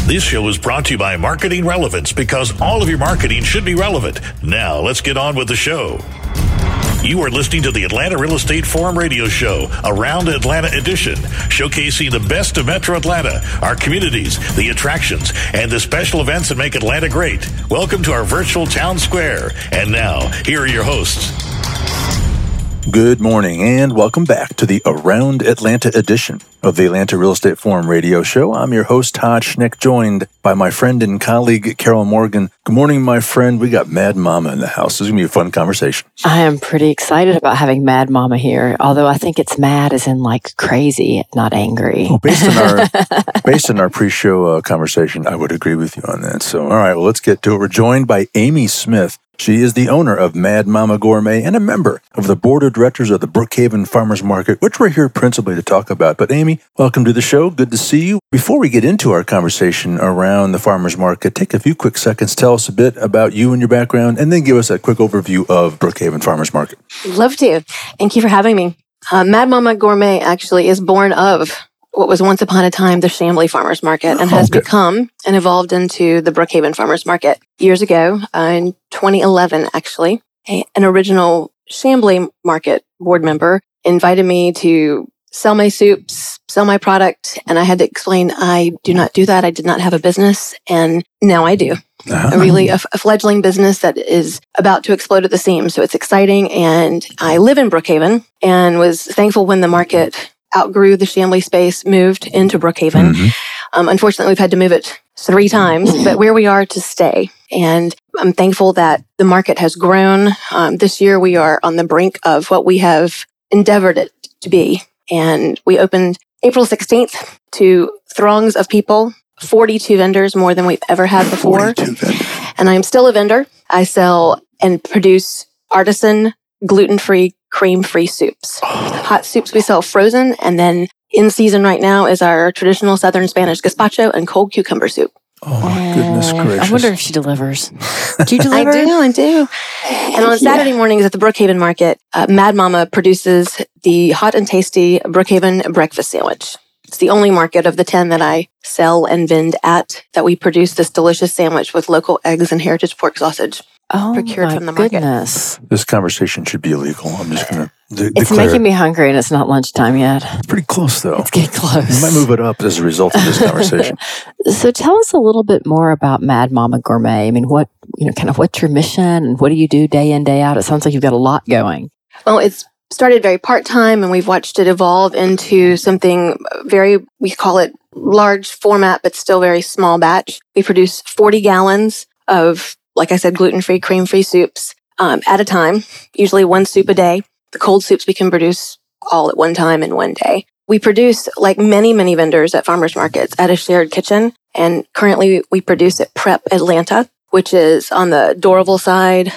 This show is brought to you by Marketing Relevance, because all of your marketing should be relevant. Now, let's get on with the show. You are listening to the Atlanta Real Estate Forum radio show, Around Atlanta Edition, showcasing the best of Metro Atlanta, our communities, the attractions, and the special events that make Atlanta great. Welcome to our virtual town square. And now, here are your hosts. Good morning and welcome back to the Around Atlanta edition of the Atlanta Real Estate Forum radio show. I'm your host, Todd Schnick, joined by my friend and colleague, Carol Morgan. Good morning, my friend. We got Mad Mama in the house. This is going to be a fun conversation. I am pretty excited about having Mad Mama here, although I think it's mad as in like crazy, not angry. Well, based on our pre-show conversation, I would agree with you on that. So, all right, well, let's get to it. We're joined by Amy Smith. She is the owner of Mad Mama Gourmet and a member of the board of directors of the Brookhaven Farmers Market, which we're here principally to talk about. But Amy, welcome to the show. Good to see you. Before we get into our conversation around the farmers market, take a few quick seconds, tell us a bit about you and your background, and then give us a quick overview of Brookhaven Farmers Market. Love to. Thank you for having me. Mad Mama Gourmet actually is born of what was once upon a time the Chamblee Farmers Market and has become and evolved into the Brookhaven Farmers Market. Years ago, in 2011 actually, an original Chamblee Market board member invited me to sell my soups, sell my product, and I had to explain I do not do that. I did not have a business, and now I do. A fledgling business that is about to explode at the seams. So it's exciting, and I live in Brookhaven and was thankful when the market outgrew the Chamblee space, moved into Brookhaven. Mm-hmm. Unfortunately, we've had to move it 3 times, but where we are to stay. And I'm thankful that the market has grown. This year, we are on the brink of what we have endeavored it to be. And we opened April 16th to throngs of people, 42 vendors, more than we've ever had before. 42 vendors. And I'm still a vendor. I sell and produce artisan, gluten-free, cream-free soups. Hot soups we sell frozen, and then in season right now is our traditional Southern Spanish gazpacho and cold cucumber soup. Oh, my goodness gracious. I wonder if she delivers. Do you deliver? I do. And on Saturday mornings at the Brookhaven Market, Mad Mama produces the hot and tasty Brookhaven breakfast sandwich. It's the only market of the 10 that I sell and vend at that we produce this delicious sandwich with local eggs and heritage pork sausage. Procured from the market. Goodness. This conversation should be illegal. I'm just going to It's making me hungry, and it's not lunchtime yet. It's pretty close, though. It's getting close. We might move it up as a result of this conversation. So tell us a little bit more about Mad Mama Gourmet. I mean, what's your mission, and what do you do day in, day out? It sounds like you've got a lot going. Well, it's started very part-time, and we've watched it evolve into something we call it large format, but still very small batch. We produce 40 gallons of, like I said, gluten-free, cream-free soups at a time, usually 1 soup a day. The cold soups we can produce all at one time in one day. We produce, like many, many vendors at farmers markets, at a shared kitchen. And currently we produce at Prep Atlanta, which is on the Doraville side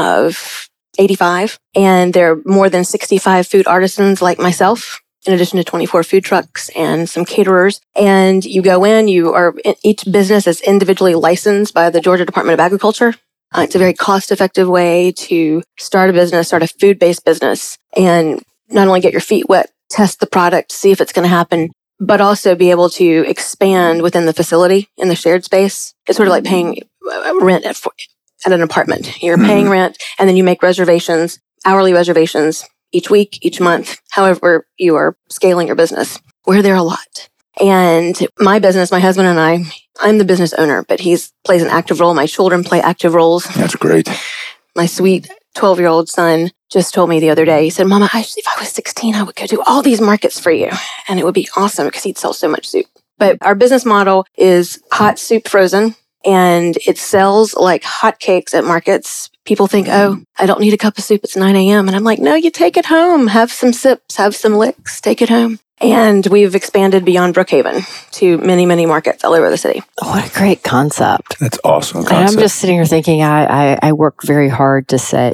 of 85. And there are more than 65 food artisans like myself, in addition to 24 food trucks and some caterers. And you go in, each business is individually licensed by the Georgia Department of Agriculture. It's a very cost-effective way to start a food-based business, and not only get your feet wet, test the product, see if it's going to happen, but also be able to expand within the facility in the shared space. It's sort of like paying rent at an apartment. You're paying rent, and then you make reservations, hourly reservations, each week, each month, however you are scaling your business. We're there a lot. And my business, my husband and I'm the business owner, but he plays an active role. My children play active roles. That's great. My sweet 12-year-old son just told me the other day, he said, Mama, if I was 16, I would go do all these markets for you. And it would be awesome because he'd sell so much soup. But our business model is hot soup frozen, and it sells like hotcakes at markets. People think, oh, I don't need a cup of soup. It's 9 a.m. And I'm like, no, you take it home. Have some sips, have some licks, take it home. And we've expanded beyond Brookhaven to many, many markets all over the city. What a great concept. That's awesome concept. And I'm just sitting here thinking, I work very hard to stay,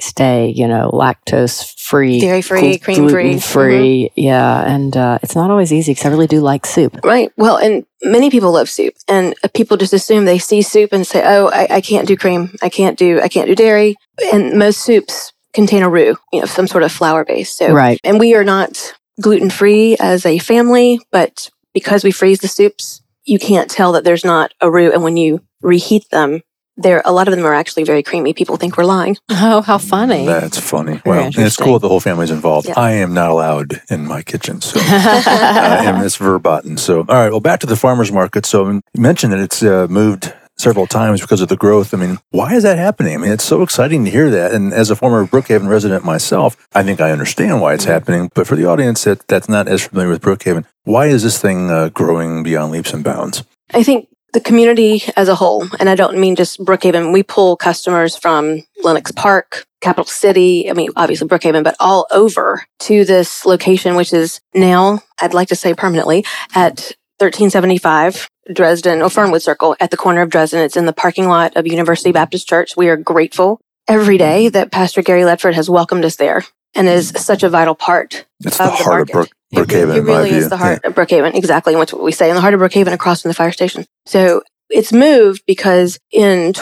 lactose-free. Dairy-free, cream-free. Gluten-free, yeah. And it's not always easy because I really do like soup. Right. Well, and many people love soup. And people just assume they see soup and say, oh, I can't do cream. I can't do dairy. And most soups contain a roux, some sort of flour base. So, right. And we are not gluten-free as a family, but because we freeze the soups, you can't tell that there's not a roux. And when you reheat them, a lot of them are actually very creamy. People think we're lying. Oh, how funny. That's funny. Very Well, and it's cool the whole family's involved. Yeah. I am not allowed in my kitchen, so and it's verboten. So, all right, well, back to the farmer's market. So you mentioned that it's moved several times because of the growth. I mean, why is that happening? I mean, it's so exciting to hear that. And as a former Brookhaven resident myself, I think I understand why it's happening. But for the audience that's not as familiar with Brookhaven, why is this thing growing beyond leaps and bounds? I think the community as a whole, and I don't mean just Brookhaven, we pull customers from Lenox Park, Capital City, I mean, obviously Brookhaven, but all over to this location, which is now, I'd like to say permanently, at 1375 Dresden, or Fernwood Circle, at the corner of Dresden. It's in the parking lot of University Baptist Church. We are grateful every day that Pastor Gary Ledford has welcomed us there and is such a vital part It's of the the heart market. of Brookhaven, It in my really view. is the heart of Brookhaven, exactly, which we say, in the heart of Brookhaven across from the fire station. So it's moved because in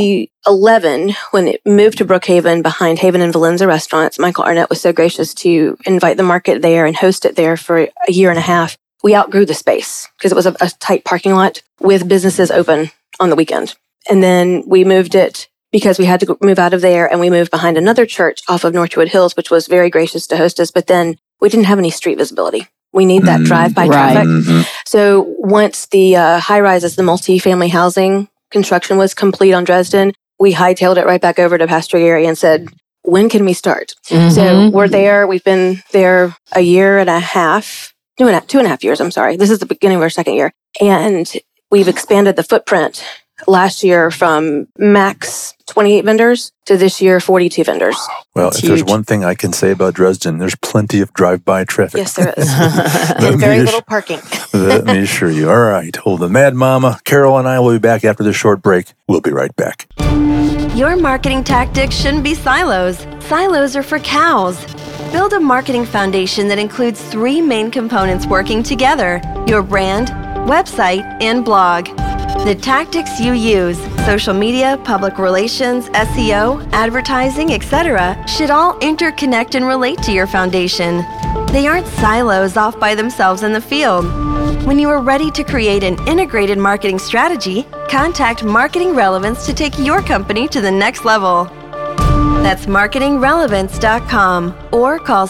2011, when it moved to Brookhaven behind Haven and Valenza restaurants, Michael Arnett was so gracious to invite the market there and host it there for a year and a half. We outgrew the space because it was a tight parking lot with businesses open on the weekend. And then we moved it because we had to move out of there, and we moved behind another church off of Northwood Hills, which was very gracious to host us. But then we didn't have any street visibility. We need that drive-by Right. traffic. Mhm. So once the high-rises, the multi-family housing construction was complete on Dresden, we hightailed it right back over to Pastor Gary and said, when can we start? Mhm. So we're there. We've been there a year and a half, 2.5 years, I'm sorry. This is the beginning of our second year. And we've expanded the footprint last year from max 28 vendors to this year 42 vendors. Well, That's if there's huge. one thing I can say about Dresden, there's plenty of drive-by traffic. Yes, there is. Let And me very ass- little parking. Let me assure you. All right. Well, the Mad Mama, Carol, and I will be back after this short break. We'll be right back. Your marketing tactics shouldn't be silos. Silos are for cows. Build a marketing foundation that includes 3 main components working together: your brand, website, and blog. The tactics you use, social media, public relations, SEO, advertising, etc., should all interconnect and relate to your foundation. They aren't silos off by themselves in the field. When you are ready to create an integrated marketing strategy, contact Marketing Relevance to take your company to the next level. That's marketingrelevance.com or call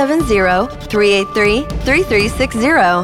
770-383-3360.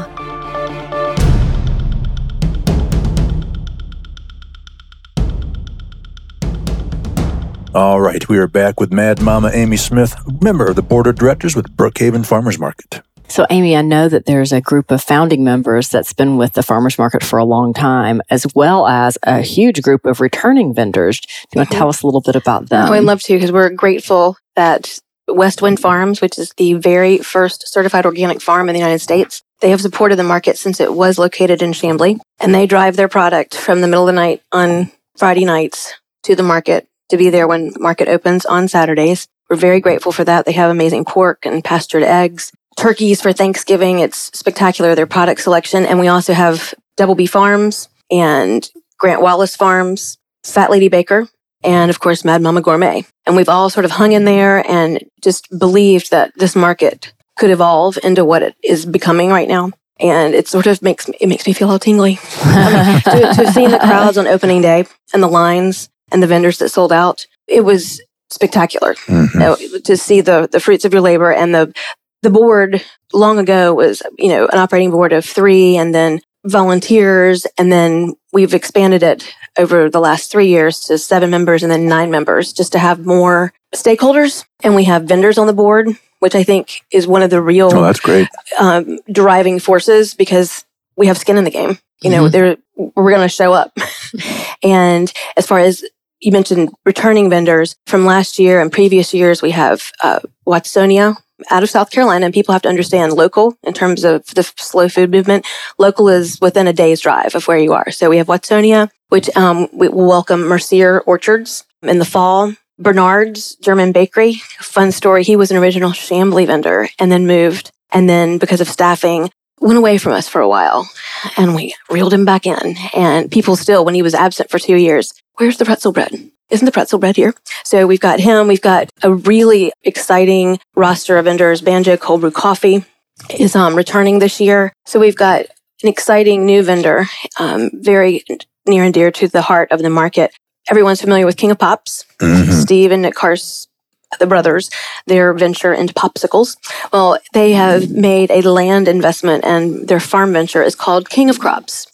All right. We are back with Mad Mama Amy Smith, member of the board of directors with Brookhaven Farmers Market. So, Amy, I know that there's a group of founding members that's been with the farmers market for a long time, as well as a huge group of returning vendors. Do you want to tell us a little bit about them? Oh, I'd love to, because we're grateful that West Wind Farms, which is the very first certified organic farm in the United States, they have supported the market since it was located in Chamblee, and they drive their product from the middle of the night on Friday nights to the market to be there when market opens on Saturdays. We're very grateful for that. They have amazing pork and pastured eggs, turkeys for Thanksgiving. It's spectacular, their product selection. And we also have Double B Farms and Grant Wallace Farms, Fat Lady Baker, and of course, Mad Mama Gourmet. And we've all sort of hung in there and just believed that this market could evolve into what it is becoming right now. And it sort of makes me feel all tingly. I mean, to have seen the crowds on opening day and the lines and the vendors that sold out, it was spectacular. Mhm. You know, to see the fruits of your labor. And the board long ago was, an operating board of 3 and then volunteers. And then we've expanded it over the last 3 years to 7 members and then 9 members, just to have more stakeholders. And we have vendors on the board, which I think is one of the real Oh, that's great. driving forces, because we have skin in the game. We're going to show up. And as far as you mentioned returning vendors from last year and previous years, we have Watsonia out of South Carolina. And people have to understand local in terms of the slow food movement. Local is within a day's drive of where you are. So we have Watsonia, which we will welcome Mercier Orchards in the fall. Bernard's German Bakery, fun story. He was an original Chamblee vendor and then moved. And then because of staffing, went away from us for a while, and we reeled him back in. And people still, when he was absent for 2 years, where's the pretzel bread? Isn't the pretzel bread here? So we've got him. We've got a really exciting roster of vendors. Banjo Cold Brew Coffee is returning this year. So we've got an exciting new vendor, very near and dear to the heart of the market. Everyone's familiar with King of Pops. Steve and Nick Karst, the brothers, their venture into popsicles. Well, they have made a land investment, and their farm venture is called King of Crops.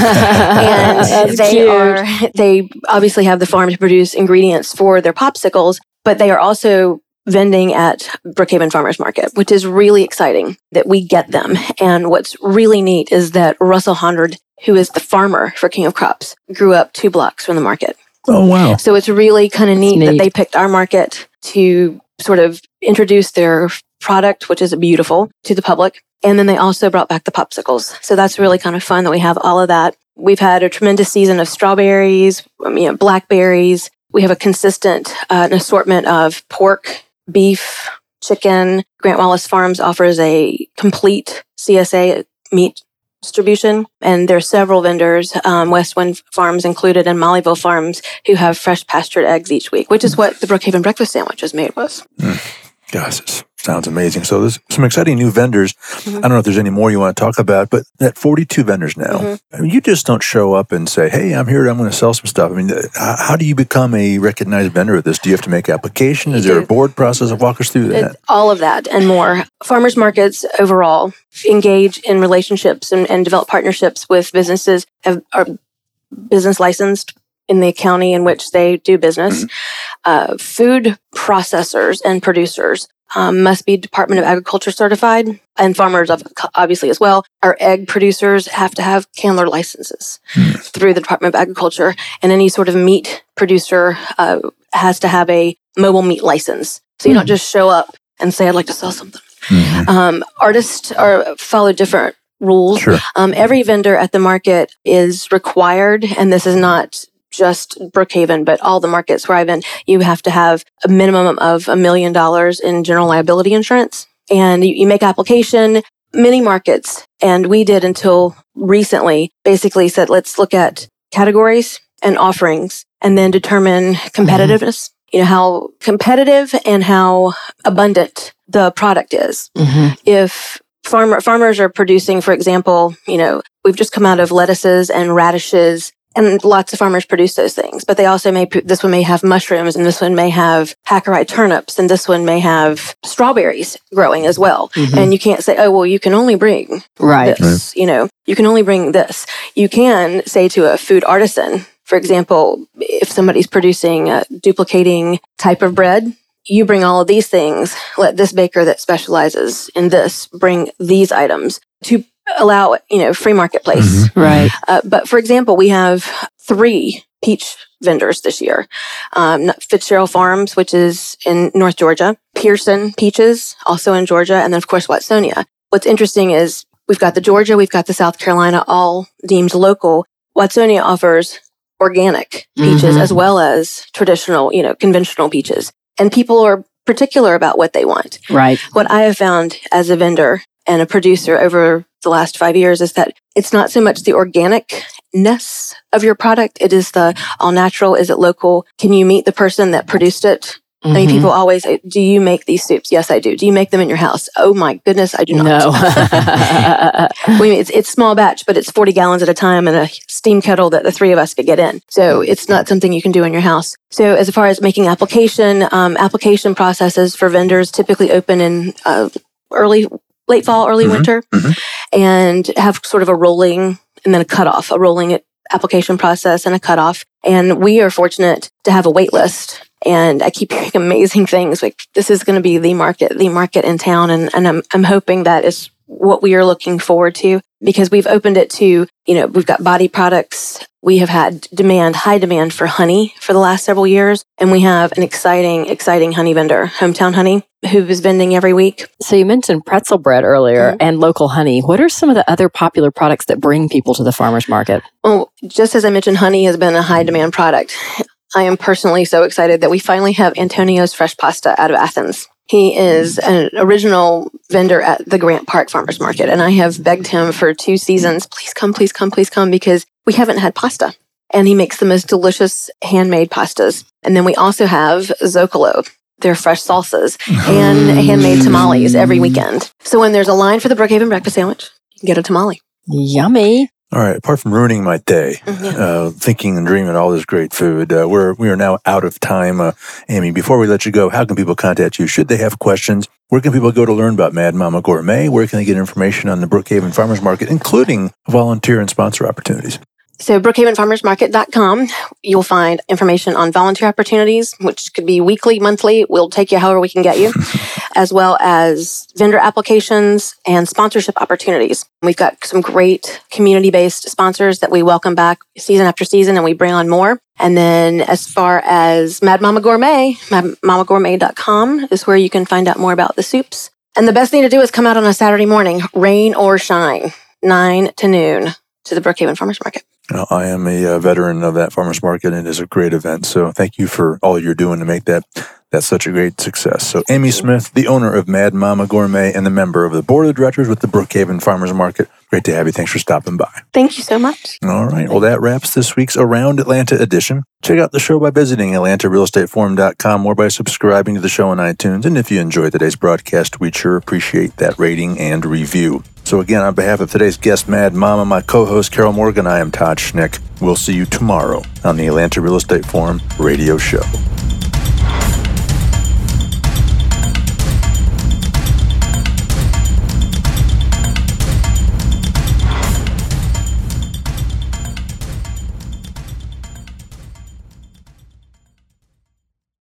And they obviously have the farm to produce ingredients for their popsicles, but they are also vending at Brookhaven Farmers Market, which is really exciting that we get them. And what's really neat is that Russell Hondard, who is the farmer for King of Crops, grew up 2 blocks from the market. Oh, wow. So it's really kind of neat that they picked our market to sort of introduce their product, which is beautiful, to the public. And then they also brought back the popsicles. So that's really kind of fun that we have all of that. We've had a tremendous season of strawberries, blackberries. We have a consistent an assortment of pork, beef, chicken. Grant Wallace Farms offers a complete CSA meat distribution. And there are several vendors, Westwind Farms included, and Mollyville Farms, who have fresh pastured eggs each week, which is what the Brookhaven breakfast sandwich is made with. Gosh, this sounds amazing. So there's some exciting new vendors. I don't know if there's any more you want to talk about, but that 42 vendors now, I mean, you just don't show up and say, hey, I'm here, I'm going to sell some stuff. I mean, how do you become a recognized vendor of this? Do you have to make application? Is there a board process? Walk us through that. All of that and more. Farmers markets overall engage in relationships and develop partnerships with businesses, are business licensed in the county in which they do business. Food processors and producers must be Department of Agriculture certified, and farmers obviously as well. Our egg producers have to have Candler licenses through the Department of Agriculture, and any sort of meat producer has to have a mobile meat license. So you don't just show up and say, I'd like to sell something. Artists follow different rules. Sure. Every vendor at the market is required, and this is not just Brookhaven, but all the markets where I've been, you have to have a minimum of $1 million in general liability insurance. And you make application. Many markets, and we did until recently, basically said, let's look at categories and offerings and then determine competitiveness. How competitive and how abundant the product is. If farmers are producing, for example, we've just come out of lettuces and radishes, and lots of farmers produce those things, but they also this one may have mushrooms, and this one may have Hackeri turnips, and this one may have strawberries growing as well. And you can't say, oh, well, you can only bring this, you can only bring this. You can say to a food artisan, for example, if somebody's producing a duplicating type of bread, you bring all of these things, let this baker that specializes in this bring these items to allow, free marketplace. Right. But for example, we have 3 peach vendors this year. Fitzgerald Farms, which is in North Georgia, Pearson Peaches, also in Georgia, and then of course Watsonia. What's interesting is we've got the Georgia, we've got the South Carolina, all deemed local. Watsonia offers organic peaches as well as traditional, conventional peaches. And people are particular about what they want. Right. What I have found as a vendor and a producer over the last 5 years is that it's not so much the organicness of your product. It is the all natural. Is it local? Can you meet the person that produced it? I mean, people always say, do you make these soups? Yes, I do. Do you make them in your house? Oh my goodness, I do not. No. It's small batch, but it's 40 gallons at a time in a steam kettle that the 3 of us could get in. So it's not something you can do in your house. So as far as making application processes for vendors typically open in late fall, early winter, and have sort of a rolling and then a rolling application process and a cutoff. And we are fortunate to have a wait list. And I keep hearing amazing things like this is going to be the market in town. And I'm hoping that is what we are looking forward to, because we've opened it to, we've got body products. We have had high demand for honey for the last several years. And we have an exciting honey vendor, Hometown Honey, who is vending every week. So you mentioned pretzel bread earlier and local honey. What are some of the other popular products that bring people to the farmers market? Well, just as I mentioned, honey has been a high demand product. I am personally so excited that we finally have Antonio's Fresh Pasta out of Athens. He is an original vendor at the Grant Park Farmers Market, and I have begged him for 2 seasons, please come, because we haven't had pasta. And he makes the most delicious handmade pastas. And then we also have Zocalo, their fresh salsas, and handmade tamales every weekend. So when there's a line for the Brookhaven breakfast sandwich, you can get a tamale. Yummy. All right. Apart from ruining my day, thinking and dreaming all this great food, we are now out of time. Amy, before we let you go, how can people contact you? Should they have questions? Where can people go to learn about Mad Mama Gourmet? Where can they get information on the Brookhaven Farmers Market, including volunteer and sponsor opportunities? So brookhavenfarmersmarket.com, you'll find information on volunteer opportunities, which could be weekly, monthly. We'll take you however we can get you, as well as vendor applications and sponsorship opportunities. We've got some great community-based sponsors that we welcome back season after season, and we bring on more. And then as far as Mad Mama Gourmet, madmamagourmet.com is where you can find out more about the soups. And the best thing to do is come out on a Saturday morning, rain or shine, 9 to noon, to the Brookhaven Farmers Market. I am a veteran of that farmers market, and it is a great event. So thank you for all you're doing to make that such a great success. So Amy Smith, the owner of Mad Mama Gourmet and the member of the board of directors with the Brookhaven Farmers Market. Great to have you. Thanks for stopping by. Thank you so much. All right. Well, that wraps this week's Around Atlanta edition. Check out the show by visiting AtlantaRealEstateForum.com or by subscribing to the show on iTunes. And if you enjoyed today's broadcast, we'd sure appreciate that rating and review. So again, on behalf of today's guest, Mad Mama, my co-host, Carol Morgan, I am Todd Schnick. We'll see you tomorrow on the Atlanta Real Estate Forum radio show.